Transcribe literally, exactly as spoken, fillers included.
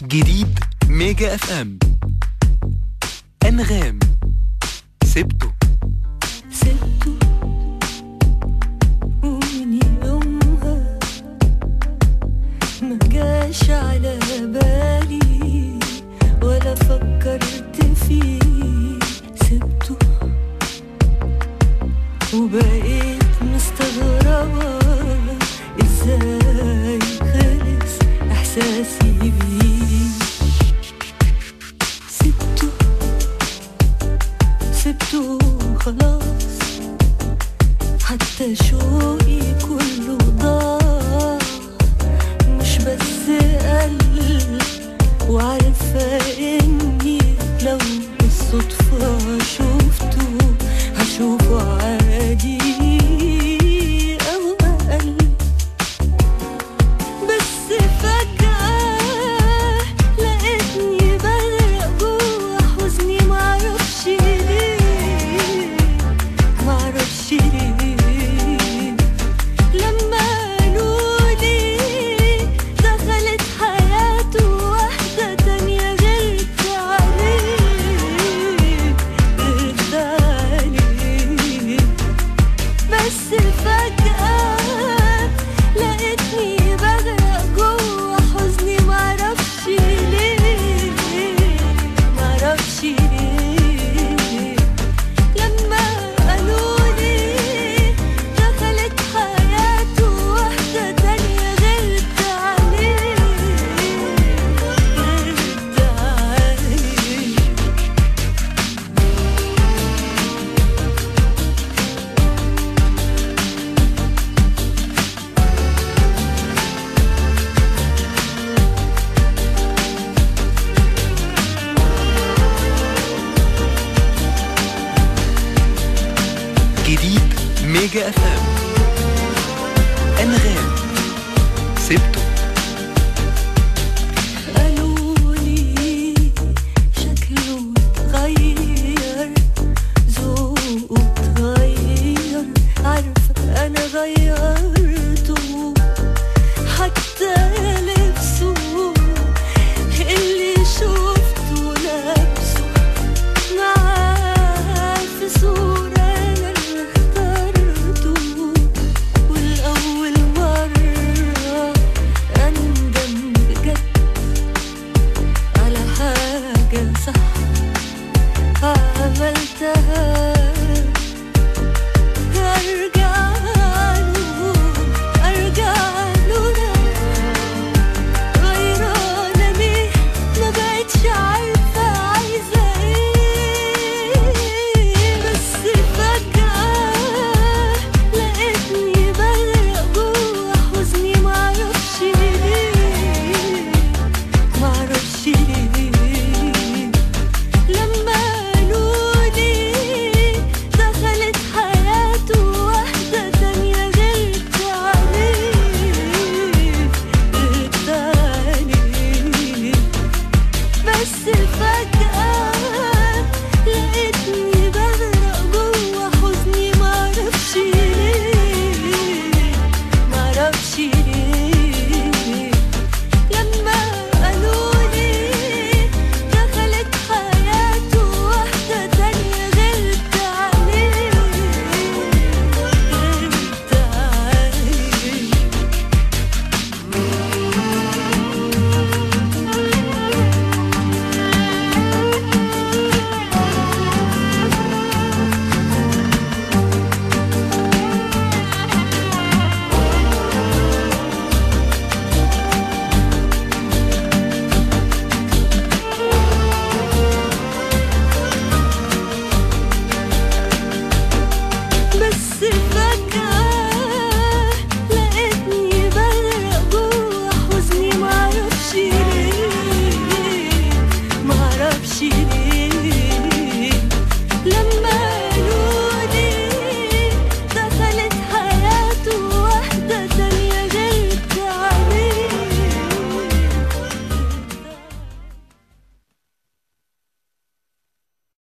جديد ميجا اف ام انغام سبته سبته ومن يومها ما جاش على بالي ولا فكرت فيه. سبته وبقيت مستغربة ازاي خلص احساسي بيه. سبته سبته خلاص، حتى شوقي كله ضاع. مش بس قلب وعارفة اني لو بالصدفة شوفته هشوفه عادي او اقل. بس فجأة لقيتني بغرق جوا حزني، معرفش ليه معرفش ليه. لما قالولي دخلت حياته واحدة تانية غيرت عليه غيرت عليه. بس فجأة لقيتني بغرق جوا حزني، معرفش ليه معرفش ليه. لما قالولي دخلت حياته واحدة تانية غيرت عليه غيرت عليه. جديد ميجا اف ام